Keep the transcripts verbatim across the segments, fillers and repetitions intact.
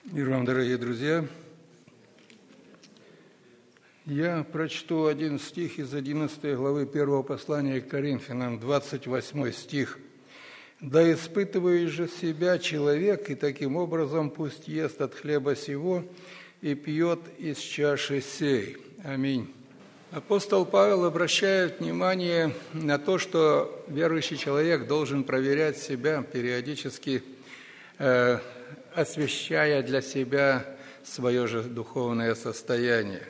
Мир вам, дорогие друзья. Я прочту один стих из одиннадцатой главы первого послания к Коринфянам, двадцать восьмой стих. «Да испытывает же себя человек, и таким образом пусть ест от хлеба сего и пьет из чаши сей». Аминь. Апостол Павел обращает внимание на то, что верующий человек должен проверять себя периодически, э, освящая для себя свое же духовное состояние.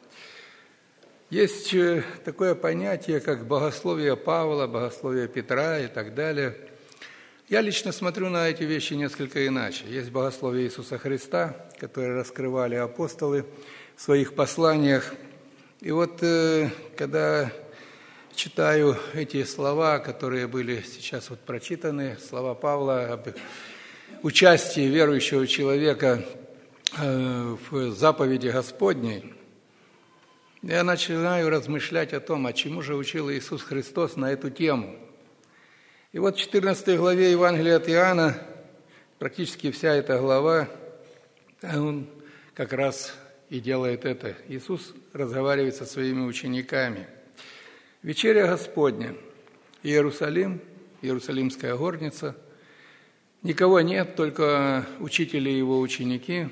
Есть такое понятие, как богословие Павла, богословие Петра и так далее. Я лично смотрю на эти вещи несколько иначе. Есть богословие Иисуса Христа, которое раскрывали апостолы в своих посланиях. И вот когда читаю эти слова, которые были сейчас вот прочитаны, слова Павла об участии верующего человека в заповеди Господней, я начинаю размышлять о том, а чему же учил Иисус Христос на эту тему. И вот в четырнадцатой главе Евангелия от Иоанна, практически вся эта глава, он как раз и делает это. Иисус разговаривает со своими учениками. Вечеря Господня, Иерусалим, Иерусалимская горница. Никого нет, только учители и его ученики.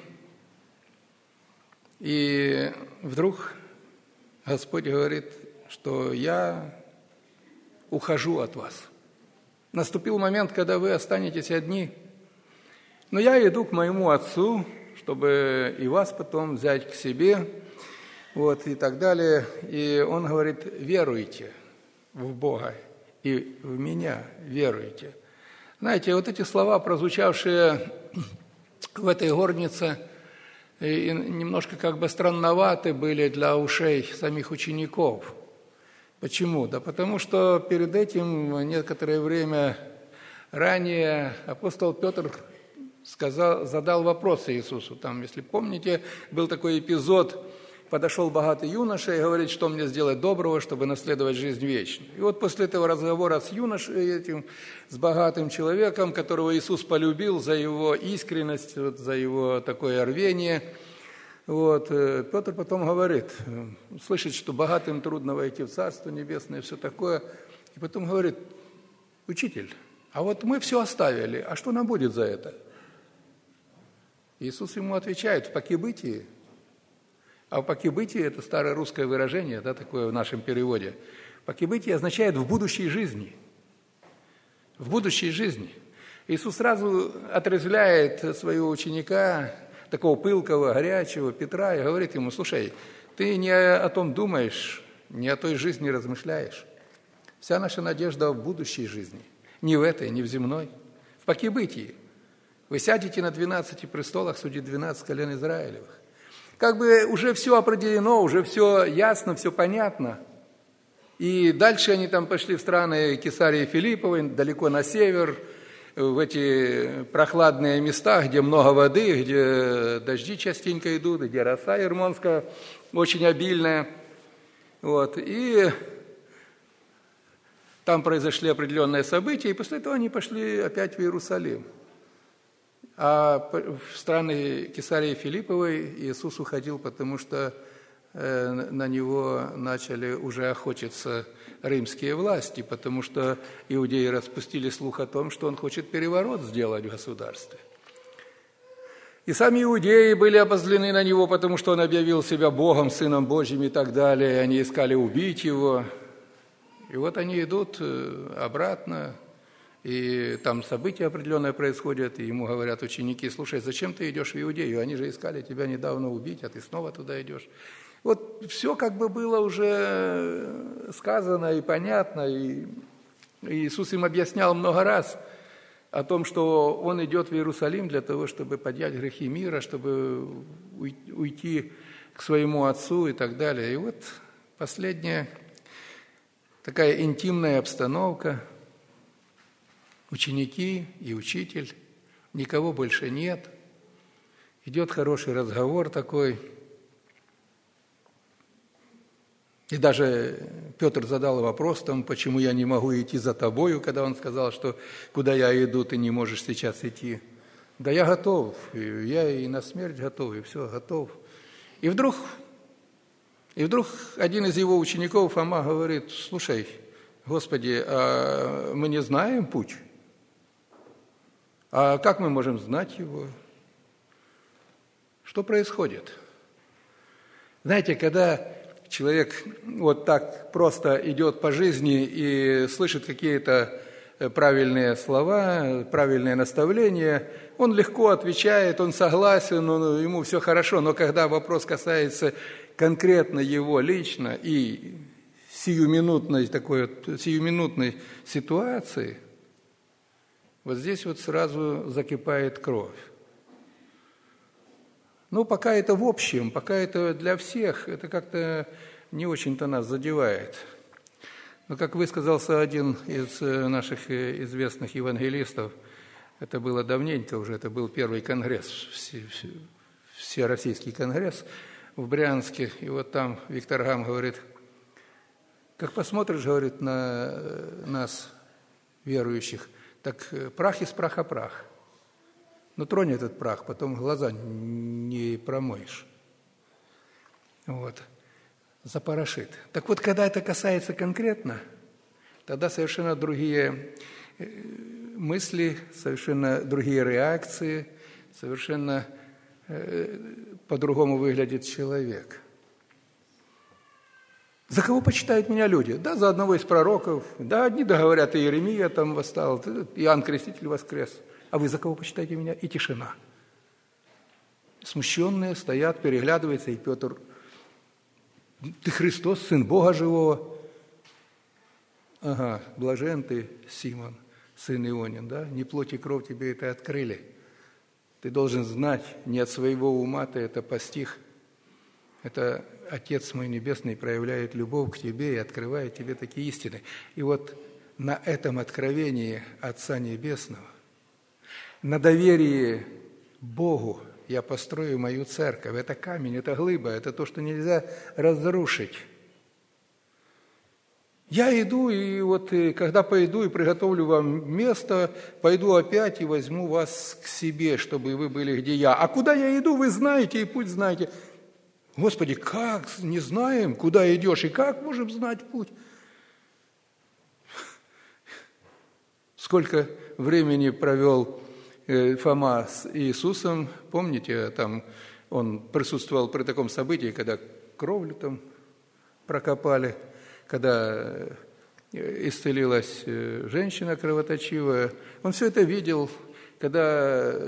И вдруг Господь говорит, что я ухожу от вас. Наступил момент, когда вы останетесь одни. Но я иду к моему Отцу, чтобы и вас потом взять к себе, вот, и так далее. И Он говорит, веруйте в Бога и в Меня веруйте. Знаете, вот эти слова, прозвучавшие в этой горнице, и немножко как бы странноваты были для ушей самих учеников. Почему? Да потому что перед этим, некоторое время ранее, апостол Петр сказал, задал вопрос Иисусу. Там, если помните, был такой эпизод, подошел богатый юноша и говорит, что мне сделать доброго, чтобы наследовать жизнь вечную. И вот после этого разговора с юношей этим, с богатым человеком, которого Иисус полюбил за его искренность, вот, за его такое рвение, вот, Петр потом говорит, слышит, что богатым трудно войти в Царство Небесное, все такое, и потом говорит, учитель, а вот мы все оставили, а что нам будет за это? Иисус ему отвечает, в покибытии. А в покибытии, это старое русское выражение, да, такое в нашем переводе, покибытие означает в будущей жизни. В будущей жизни. Иисус сразу отрезвляет своего ученика, такого пылкого, горячего Петра, и говорит ему, слушай, ты не о том думаешь, не о той жизни размышляешь. Вся наша надежда в будущей жизни. Не в этой, не в земной. В покибытии. Вы сядете на двенадцати престолах, судить двенадцать колен Израилевых. Как бы уже все определено, уже все ясно, все понятно. И дальше они там пошли в страны Кесарии Филипповой, далеко на север, в эти прохладные места, где много воды, где дожди частенько идут, где роса ермонская очень обильная. Вот. И там произошли определенные события, и после этого они пошли опять в Иерусалим. А в страны Кесарии Филипповой Иисус уходил, потому что на него начали уже охотиться римские власти, потому что иудеи распустили слух о том, что он хочет переворот сделать в государстве. И сами иудеи были обозлены на него, потому что он объявил себя Богом, Сыном Божьим и так далее. Они искали убить его. И вот они идут обратно, и там события определенные происходят, и ему говорят ученики, слушай, зачем ты идешь в Иудею? Они же искали тебя недавно убить, а ты снова туда идешь. Вот все как бы было уже сказано и понятно, и Иисус им объяснял много раз о том, что Он идет в Иерусалим для того, чтобы поднять грехи мира, чтобы уйти к своему Отцу и так далее. И вот последняя такая интимная обстановка. Ученики и учитель, никого больше нет. Идет хороший разговор такой. И даже Петр задал вопрос, там, почему я не могу идти за тобою, когда он сказал, что куда я иду, ты не можешь сейчас идти. Да я готов, я и на смерть готов, и все, готов. И вдруг, и вдруг один из его учеников, Фома, говорит: слушай, Господи, а мы не знаем путь? А как мы можем знать его? Что происходит? Знаете, когда человек вот так просто идет по жизни и слышит какие-то правильные слова, правильные наставления, он легко отвечает, он согласен, он, ему все хорошо, но когда вопрос касается конкретно его лично и сиюминутной, такой вот, сиюминутной ситуации, вот здесь вот сразу закипает кровь. Ну, пока это в общем, пока это для всех, это как-то не очень-то нас задевает. Но, как высказался один из наших известных евангелистов, это было давненько уже, это был первый конгресс, всероссийский конгресс в Брянске, и вот там Виктор Гам говорит: как посмотришь, говорит, на нас, верующих, так прах из праха прах. Но тронь этот прах, потом глаза не промоешь. Вот. Запорошит. Так вот, когда это касается конкретно, тогда совершенно другие мысли, совершенно другие реакции, совершенно по-другому выглядит человек. За кого почитают меня люди? Да, за одного из пророков. Да, одни да говорят, и Иеремия там восстал, Иоанн Креститель воскрес. А вы за кого почитаете меня? И тишина. Смущенные стоят, переглядываются, и Петр: ты Христос, Сын Бога Живого. Ага, блажен ты, Симон, сын Ионин, да? Не плоть и кровь тебе это открыли. Ты должен знать, не от своего ума ты это постиг. Это Отец мой Небесный проявляет любовь к тебе и открывает тебе такие истины. И вот на этом откровении Отца Небесного, на доверии Богу я построю мою церковь. Это камень, это глыба, это то, что нельзя разрушить. Я иду, и вот когда пойду и приготовлю вам место, пойду опять и возьму вас к себе, чтобы вы были, где я. А куда я иду, вы знаете, и путь знаете. Господи, как не знаем, куда идешь, и как можем знать путь? Сколько времени провел Фома с Иисусом, помните, там он присутствовал при таком событии, когда кровлю там прокопали, когда исцелилась женщина кровоточивая. Он все это видел, когда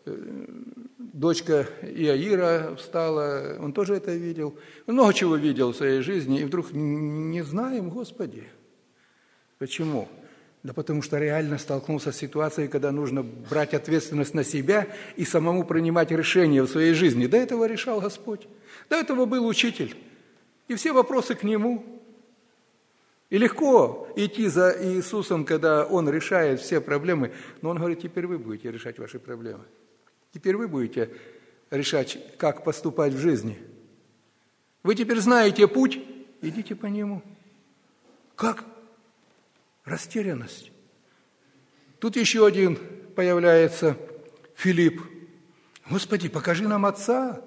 дочка Иаира встала, он тоже это видел. Он много чего видел в своей жизни, и вдруг не знаем, Господи. Почему? Да потому что реально столкнулся с ситуацией, когда нужно брать ответственность на себя и самому принимать решения в своей жизни. До этого решал Господь. До этого был учитель. И все вопросы к Нему. И легко идти за Иисусом, когда Он решает все проблемы. Но Он говорит: теперь вы будете решать ваши проблемы. Теперь вы будете решать, как поступать в жизни. Вы теперь знаете путь, идите по нему. Как? Растерянность. Тут еще один появляется, Филипп. Господи, покажи нам Отца.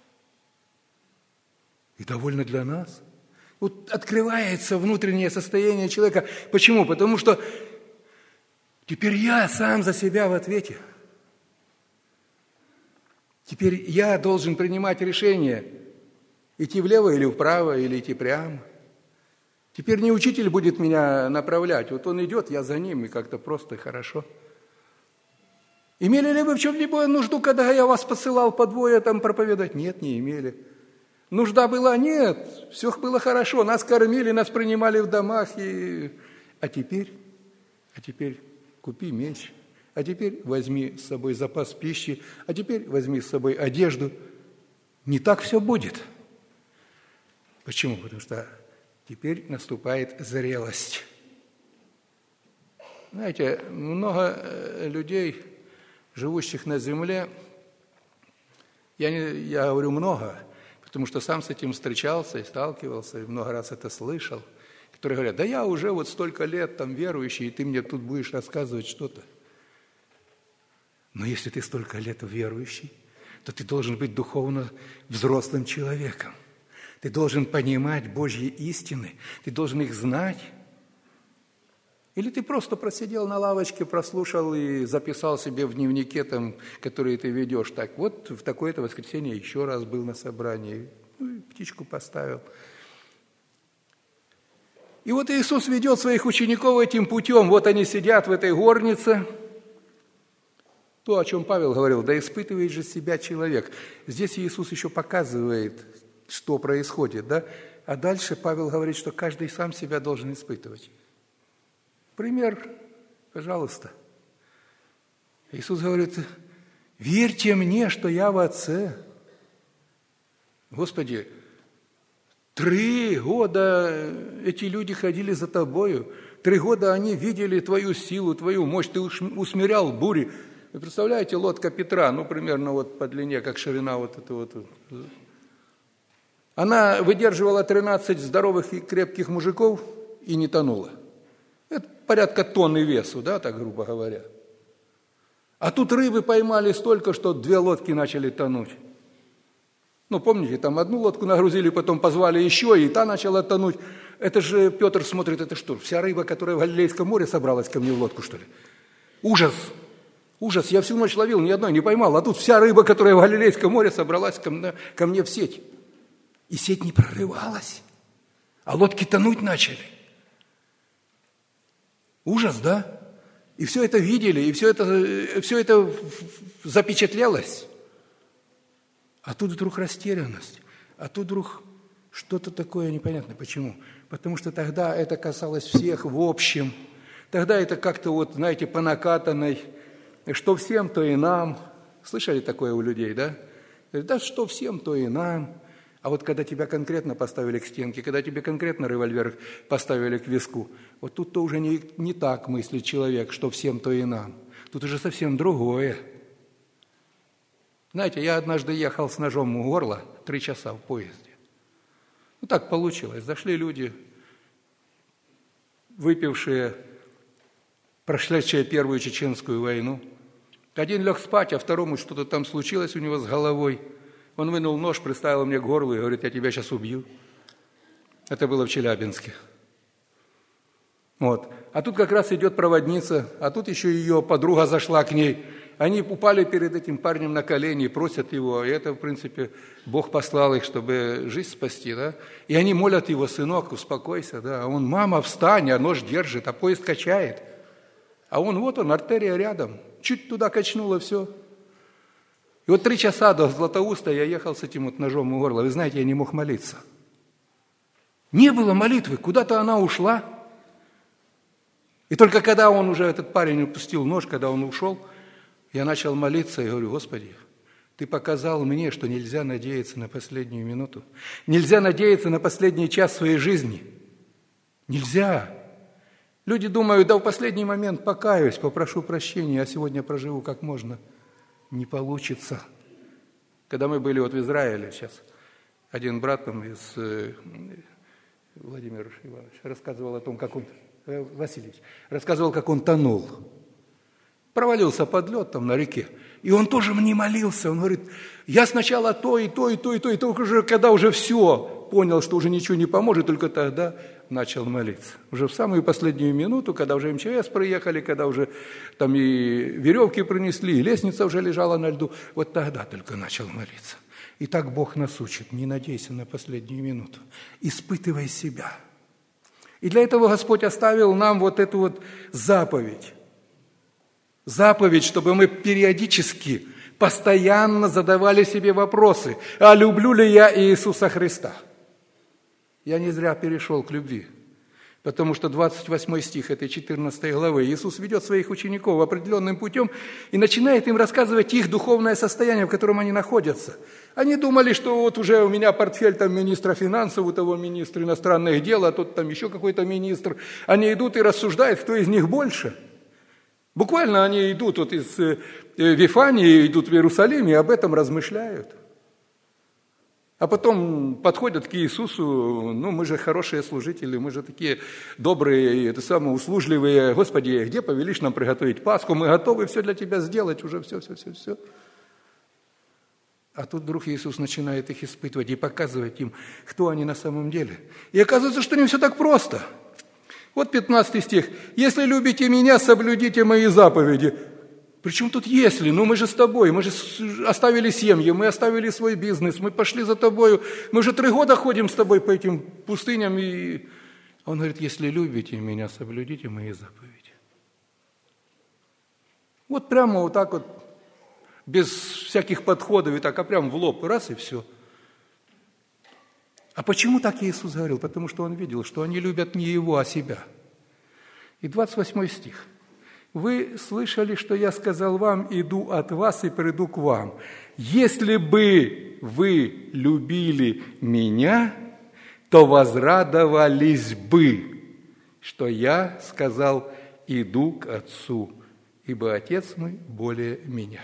И довольно для нас. Вот открывается внутреннее состояние человека. Почему? Потому что теперь я сам за себя в ответе. Теперь я должен принимать решение, идти влево или вправо, или идти прямо. Теперь не учитель будет меня направлять. Вот он идет, я за ним, и как-то просто и хорошо. Имели ли вы в чем-либо нужду, когда я вас посылал по двое там проповедовать? Нет, не имели. Нужда была? Нет. Все было хорошо. Нас кормили, нас принимали в домах. И... А теперь? А теперь купи меч. А теперь возьми с собой запас пищи. А теперь возьми с собой одежду. Не так все будет. Почему? Потому что теперь наступает зрелость. Знаете, много людей, живущих на земле, я, не, я говорю много, потому что сам с этим встречался и сталкивался, и много раз это слышал, которые говорят: да я уже вот столько лет там верующий, и ты мне тут будешь рассказывать что-то. Но если ты столько лет верующий, то ты должен быть духовно взрослым человеком. Ты должен понимать Божьи истины, ты должен их знать. Или ты просто просидел на лавочке, прослушал и записал себе в дневнике, там, который ты ведешь. Так, вот в такое-то воскресенье еще раз был на собрании, ну, и птичку поставил. И вот Иисус ведет своих учеников этим путем. Вот они сидят в этой горнице. То, о чем Павел говорил, да испытывает же себя человек. Здесь Иисус еще показывает, что происходит, да? А дальше Павел говорит, что каждый сам себя должен испытывать. Пример, пожалуйста. Иисус говорит: верьте мне, что я в Отце. Господи, три года эти люди ходили за Тобою, три года они видели Твою силу, Твою мощь, Ты усмирял бури. Вы представляете, лодка Петра, ну, примерно вот по длине, как ширина вот эта вот. Она выдерживала тринадцать здоровых и крепких мужиков и не тонула. Это порядка тонны весу, да, так грубо говоря. А тут рыбы поймали столько, что две лодки начали тонуть. Ну, помните, там одну лодку нагрузили, потом позвали еще, и та начала тонуть. Это же Петр смотрит, это что, вся рыба, которая в Галилейском море собралась ко мне в лодку, что ли? Ужас! Ужас! Я всю ночь ловил, ни одной не поймал, а тут вся рыба, которая в Галилейском море собралась ко мне, ко мне в сеть. И сеть не прорывалась, а лодки тонуть начали. Ужас, да? И все это видели, и все это, все это запечатлелось. А тут вдруг растерянность, а тут вдруг что-то такое непонятное. Почему? Потому что тогда это касалось всех в общем. Тогда это как-то вот, знаете, по накатанной, что всем, то и нам. Слышали такое у людей, да? Да что всем, то и нам. А вот когда тебя конкретно поставили к стенке, когда тебе конкретно револьвер поставили к виску, вот тут-то уже не, не так мыслит человек, что всем, то и нам. Тут уже совсем другое. Знаете, я однажды ехал с ножом у горла три часа в поезде. Ну, так получилось. Зашли люди, выпившие, прошедшие Первую Чеченскую войну. Один лег спать, а второму что-то там случилось у него с головой. Он вынул нож, приставил мне к горлу и говорит: я тебя сейчас убью. Это было в Челябинске. Вот. А тут как раз идет проводница, а тут еще ее подруга зашла к ней. Они упали перед этим парнем на колени и просят его. И это, в принципе, Бог послал их, чтобы жизнь спасти. Да? И они молят его: сынок, успокойся. Да? А он: мама, встань, а нож держит, а поезд качает. А он, вот он, артерия рядом. Чуть туда качнуло, все. И вот три часа до Златоуста я ехал с этим вот ножом у горла. Вы знаете, я не мог молиться. Не было молитвы, куда-то она ушла. И только когда он уже, этот парень, упустил нож, когда он ушел, я начал молиться и говорю: Господи, Ты показал мне, что нельзя надеяться на последнюю минуту. Нельзя надеяться на последний час своей жизни. Нельзя. Люди думают: да в последний момент покаюсь, попрошу прощения, а сегодня проживу как можно. Не получится. Когда мы были вот в Израиле сейчас, один брат там из э, Владимир Иванович рассказывал о том, как он, э, Васильевич, рассказывал, как он тонул. Провалился под лед там на реке. И он тоже мне молился. Он говорит: я сначала то, и то, и то, и то, и то, уже, когда уже все понял, что уже ничего не поможет, только тогда начал молиться. Уже в самую последнюю минуту, когда уже эм че эс приехали, когда уже там и веревки принесли, и лестница уже лежала на льду, вот тогда только начал молиться. И так Бог нас учит: не надейся на последнюю минуту, испытывай себя. И для этого Господь оставил нам вот эту вот заповедь. Заповедь, чтобы мы периодически, постоянно задавали себе вопросы: а люблю ли я Иисуса Христа? Я не зря перешел к любви, потому что двадцать восьмой стих этой четырнадцатой главы Иисус ведет своих учеников определенным путем и начинает им рассказывать их духовное состояние, в котором они находятся. Они думали, что вот уже у меня портфель там министра финансов, у того министра иностранных дел, а тут там еще какой-то министр. Они идут и рассуждают, кто из них больше. Буквально они идут вот из Вифании, идут в Иерусалим и об этом размышляют. А потом подходят к Иисусу, ну, мы же хорошие служители, мы же такие добрые, это самые услужливые. Господи, где повелишь нам приготовить Пасху? Мы готовы все для Тебя сделать, уже все, все, все, все. А тут вдруг Иисус начинает их испытывать и показывать им, кто они на самом деле. И оказывается, что не все так просто. Вот пятнадцатый стих. «Если любите Меня, соблюдите Мои заповеди». Причем тут «если»? Ну мы же с тобой, мы же оставили семьи, мы оставили свой бизнес, мы пошли за тобою, мы уже три года ходим с тобой по этим пустыням. И он говорит, если любите Меня, соблюдите Мои заповеди. Вот прямо вот так вот, без всяких подходов и так, а прям в лоб, раз и все. А почему так Иисус говорил? Потому что Он видел, что они любят не Его, а себя. И двадцать восьмой стих. «Вы слышали, что я сказал вам, иду от вас и приду к вам. Если бы вы любили Меня, то возрадовались бы, что я сказал, иду к Отцу, ибо Отец мой более Меня».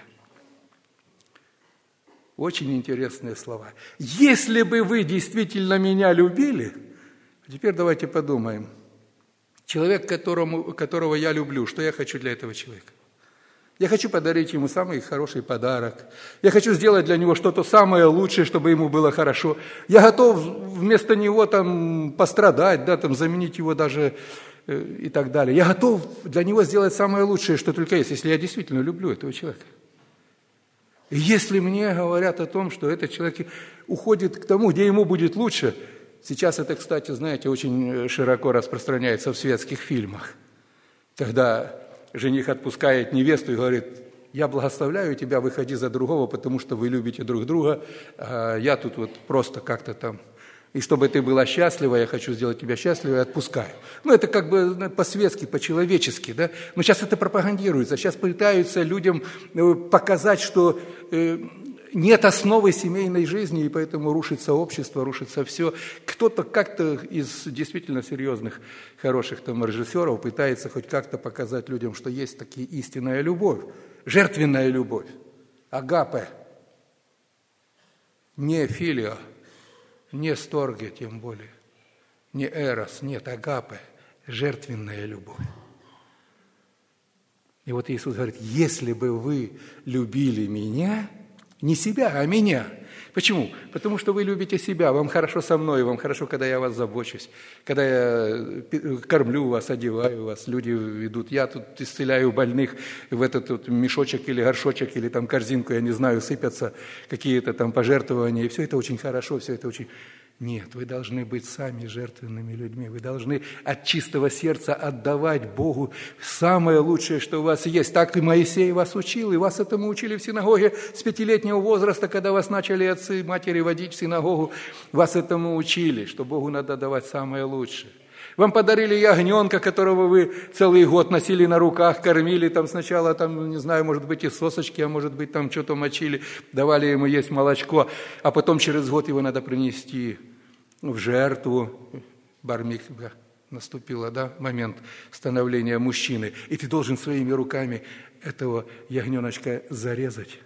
Очень интересные слова. Если бы вы действительно Меня любили, теперь давайте подумаем. Человек, которому, которого я люблю, что я хочу для этого человека? Я хочу подарить ему самый хороший подарок. Я хочу сделать для него что-то самое лучшее, чтобы ему было хорошо. Я готов вместо него там пострадать, да, там, заменить его даже э, и так далее. Я готов для него сделать самое лучшее, что только есть, если я действительно люблю этого человека. И если мне говорят о том, что этот человек уходит к тому, где ему будет лучше. Сейчас это, кстати, знаете, очень широко распространяется в светских фильмах, когда жених отпускает невесту и говорит, я благословляю тебя, выходи за другого, потому что вы любите друг друга, а я тут вот просто как-то там, и чтобы ты была счастлива, я хочу сделать тебя счастливой, отпускаю. Ну, это как бы по-светски, по-человечески, да? Но сейчас это пропагандируется, сейчас пытаются людям показать, что нет основы семейной жизни, и поэтому рушится общество, рушится все. Кто-то как-то из действительно серьезных, хороших там режиссеров пытается хоть как-то показать людям, что есть такая истинная любовь, жертвенная любовь, агапе, не филио, не сторге тем более, не эрос, нет, агапе, жертвенная любовь. И вот Иисус говорит, если бы вы любили Меня, не себя, а Меня. Почему? Потому что вы любите себя, вам хорошо со мной, вам хорошо, когда я о вас забочусь, когда я кормлю вас, одеваю вас, люди ведут. Я тут исцеляю больных в этот вот мешочек или горшочек, или там корзинку, я не знаю, сыпятся какие-то там пожертвования, и все это очень хорошо, все это очень... Нет, вы должны быть сами жертвенными людьми, вы должны от чистого сердца отдавать Богу самое лучшее, что у вас есть. Так и Моисей вас учил, и вас этому учили в синагоге с пятилетнего возраста, когда вас начали отцы и матери водить в синагогу, вас этому учили, что Богу надо давать самое лучшее. Вам подарили ягненка, которого вы целый год носили на руках, кормили там сначала, там, не знаю, может быть, и сосочки, а может быть, там что-то мочили, давали ему есть молочко, а потом через год его надо принести в жертву. Бар-мицва наступил, да, момент становления мужчины, и ты должен своими руками этого ягненочка зарезать,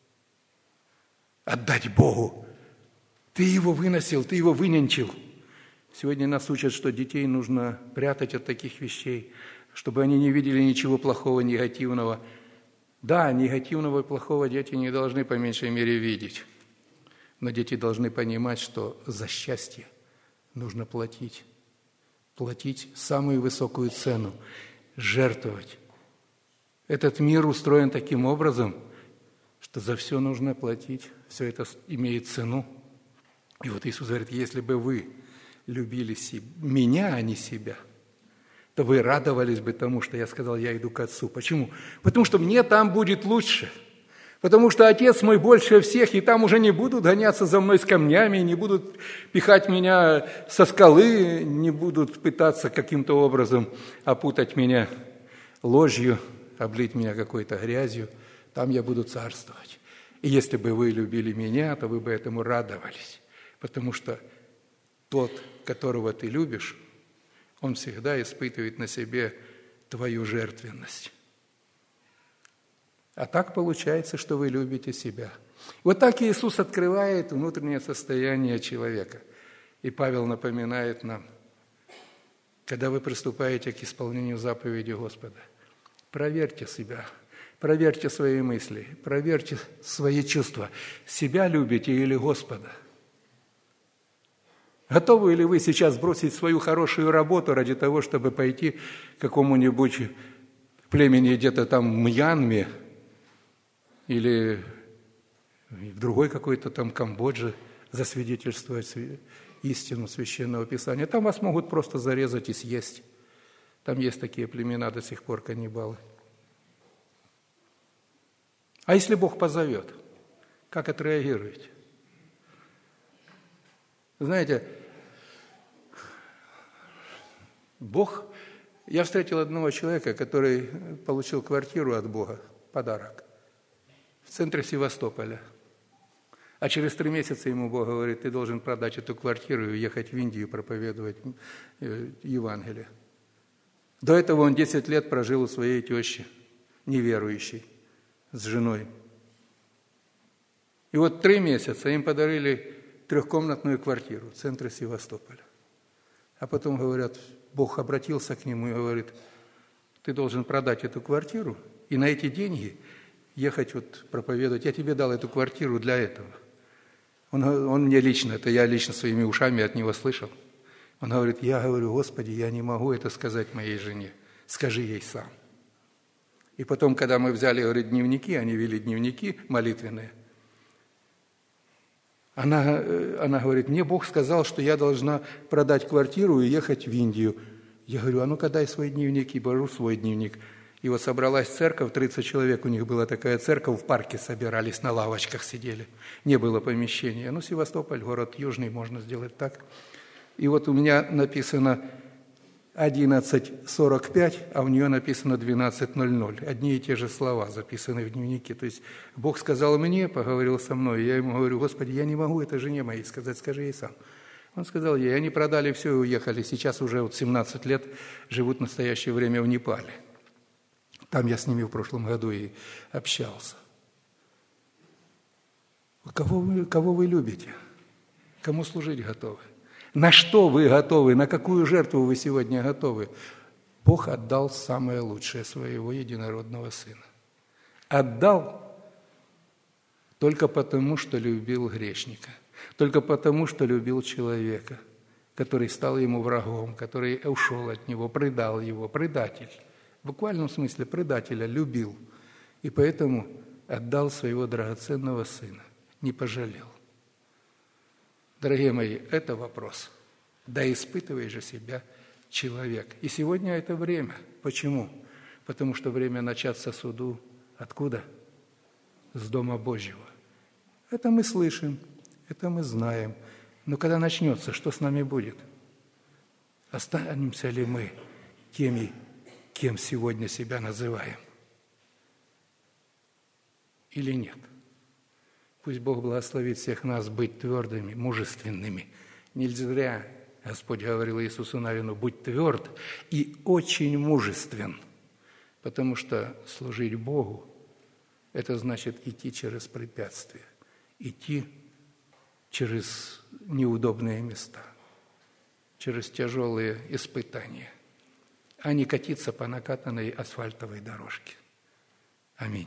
отдать Богу. Ты его выносил, ты его вынянчил. Сегодня нас учат, что детей нужно прятать от таких вещей, чтобы они не видели ничего плохого, негативного. Да, негативного и плохого дети не должны по меньшей мере видеть. Но дети должны понимать, что за счастье нужно платить. Платить самую высокую цену, жертвовать. Этот мир устроен таким образом, что за все нужно платить. Все это имеет цену. И вот Иисус говорит, если бы вы любили Меня, а не себя, то вы радовались бы тому, что я сказал, я иду к Отцу. Почему? Потому что мне там будет лучше. Потому что Отец мой больше всех, и там уже не будут гоняться за мной с камнями, не будут пихать меня со скалы, не будут пытаться каким-то образом опутать меня ложью, облить меня какой-то грязью. Там я буду царствовать. И если бы вы любили Меня, то вы бы этому радовались. Потому что тот, которого ты любишь, он всегда испытывает на себе твою жертвенность. А так получается, что вы любите себя. Вот так Иисус открывает внутреннее состояние человека. И Павел напоминает нам, когда вы приступаете к исполнению заповеди Господа, проверьте себя, проверьте свои мысли, проверьте свои чувства. Себя любите или Господа? Готовы ли вы сейчас бросить свою хорошую работу ради того, чтобы пойти к какому-нибудь племени где-то там в Мьянме или в другой какой-то там Камбодже засвидетельствовать истину Священного Писания? Там вас могут просто зарезать и съесть. Там есть такие племена до сих пор, каннибалы. А если Бог позовет, как отреагируете? Знаете, Бог... Я встретил одного человека, который получил квартиру от Бога, подарок, в центре Севастополя. А через три месяца ему Бог говорит: ты должен продать эту квартиру и уехать в Индию проповедовать Евангелие. До этого он десять лет прожил у своей тещи, неверующей, с женой. И вот три месяца им подарили трехкомнатную квартиру в центре Севастополя. А потом, говорят, Бог обратился к нему и говорит: ты должен продать эту квартиру и на эти деньги ехать вот проповедовать. Я тебе дал эту квартиру для этого. Он, он мне лично, это я лично своими ушами от него слышал. Он говорит: я говорю: Господи, я не могу это сказать моей жене. Скажи ей сам. И потом, когда мы взяли, говорит, дневники, они вели дневники молитвенные, Она, она говорит: мне Бог сказал, что я должна продать квартиру и ехать в Индию. Я говорю: а ну-ка дай свой дневник. И беру свой дневник. И вот собралась церковь, тридцать человек, у них была такая церковь, в парке собирались, на лавочках сидели. Не было помещения. Ну, Севастополь, город южный, можно сделать так. И вот у меня написано одиннадцать сорок пять, а у нее написано двенадцать ноль ноль. Одни и те же слова записаны в дневнике. То есть Бог сказал мне, поговорил со мной. Я ему говорю: Господи, я не могу это жене моей сказать, скажи ей сам. Он сказал ей: они продали все и уехали. Сейчас уже вот семнадцать лет живут в настоящее время в Непале. Там я с ними в прошлом году и общался. Кого вы, кого вы любите? Кому служить готовы? На что вы готовы? На какую жертву вы сегодня готовы? Бог отдал самое лучшее, своего единородного Сына. Отдал только потому, что любил грешника. Только потому, что любил человека, который стал ему врагом, который ушел от него, предал его, предатель. В буквальном смысле предателя любил. И поэтому отдал своего драгоценного Сына. Не пожалел. Дорогие мои, это вопрос. Да испытывай же себя, человек. И сегодня это время. Почему? Потому что время начаться суду откуда? С Дома Божьего. Это мы слышим, это мы знаем. Но когда начнется, что с нами будет? Останемся ли мы теми, кем сегодня себя называем? Или нет? Пусть Бог благословит всех нас быть твердыми, мужественными. Не зря Господь говорил Иисусу Навину: будь тверд и очень мужествен, потому что служить Богу – это значит идти через препятствия, идти через неудобные места, через тяжелые испытания, а не катиться по накатанной асфальтовой дорожке. Аминь.